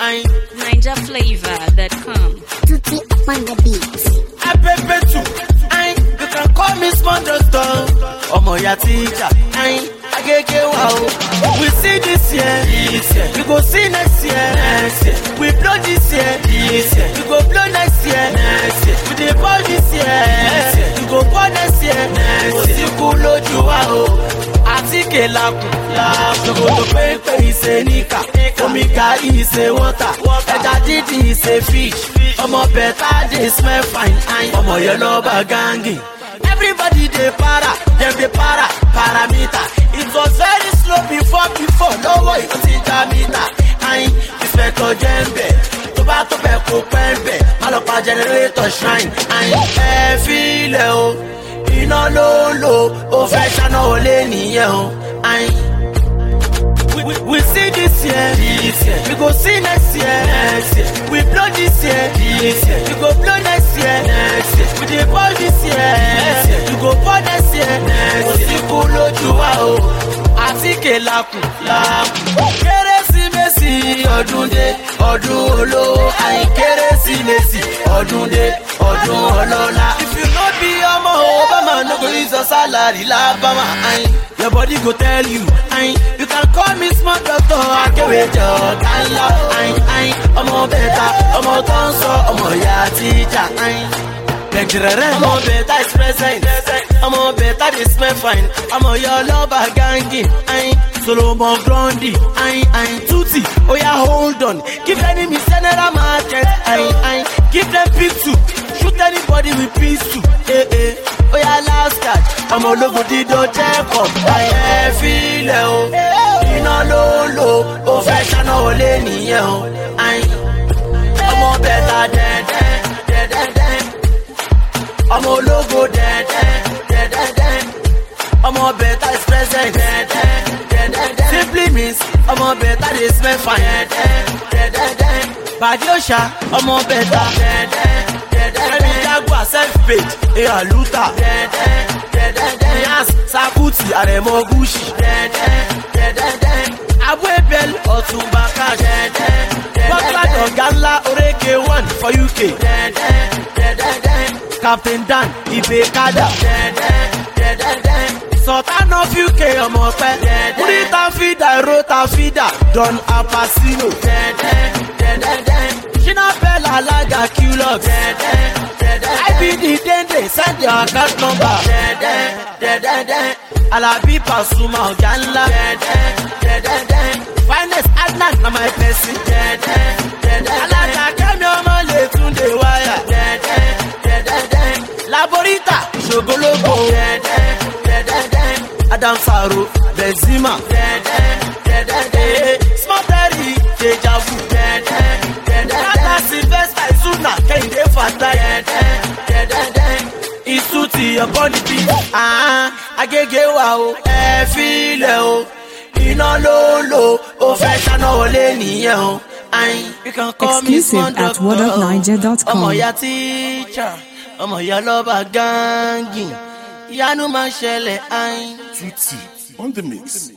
NinjaFlavor.com. Tutti upon the beat. I pepper too. You can call me small doctor. Omo ya teacher. Agege wow. We see this year. We go see next year. We blow this year. We go blow next year. We dey ball this year. We go ball next year. Osiku loju wa o. Atike laku. Sokoto pepe ise nika. Omika ise water. Eja didi ise fish. Omo better dey smell fine. Omo yellow bagangi. Everybody dey para, dem dey parameter. It was very slow before, no way it was meter. Inspector Jembe, toba ko pembe, malopa generator shine. Feel o, iná ló, o fẹ́ ṣáná olé nìyẹn o. We see this year, we go see next year. We blow this year, we go blow next year. We dey ball this year, we go ball next year. Osiku loju wa o, atike laku. Kérésìmesì ọdún dé, ọdún olówó. Kérésìmesì ọdún dé, ọdún ọlọ́lá. If you no be ọmọ Obama, no go use your salary l'Alabama. Your body go tell you, you can call me smart doctor. Akewejo kanla, ọmọ beta, ọmọ tó ń sọ, ọmọ ya teacher. Ọmọ beta is present, ọmọ beta dey smell fine. Ọmọ your lover ganging, Solomon Grundy, Tutti. Oh yeah, hold on, give enemy general market. Give them pick two, shoot anybody with pistol. Oh yeah, last catch. Ọmọ ológun dídó check up. Feel o, iná ló, o fẹ́ ṣáná olé nìyẹn o. Ọmọ bẹ́ta dẹ́dẹ́, ọmọ ológo dẹ́dẹ́, ọmọ bẹ́ta is present dẹ́dẹ́. Simply means ọmọ bẹ́ta dey smell fine dẹ́dẹ́. Bàdí òṣà ọmọ bẹ́ta dẹ́dẹ́. Ẹni Jaguar self-paid, Aluta Yas Sakuti Aremo Gucci Abu Ebel Otumba Cash Bọ́lá Dọ̀gánlá Oreke 1 for UK Captain Dan Ibekada Sultan of UK ọmọ pẹ́ Rita Fida Rota Fida Don Apasino Shina Bella Alaga Q-Lux IBD Dende send your account number Alabi Pasuma Oganla Finest Adnan na my person Alaga Kemi Omo Letunde Wire Laborita Shogologo Adam Saro Benzema Small Daddy Deja Vu Tata Sylvester Izuna Kende Fata Isuti upon the beat Agege wa o feel o iná ló, o fẹ́ ṣáná olé nìyẹn o. You can call me small doctor. Exclusive at wordofniger.com. Ọmọ ya teacher, ọmọ ya lọ́ba gangi, ìyanu máa ṣẹlẹ̀. Tutti on the mix.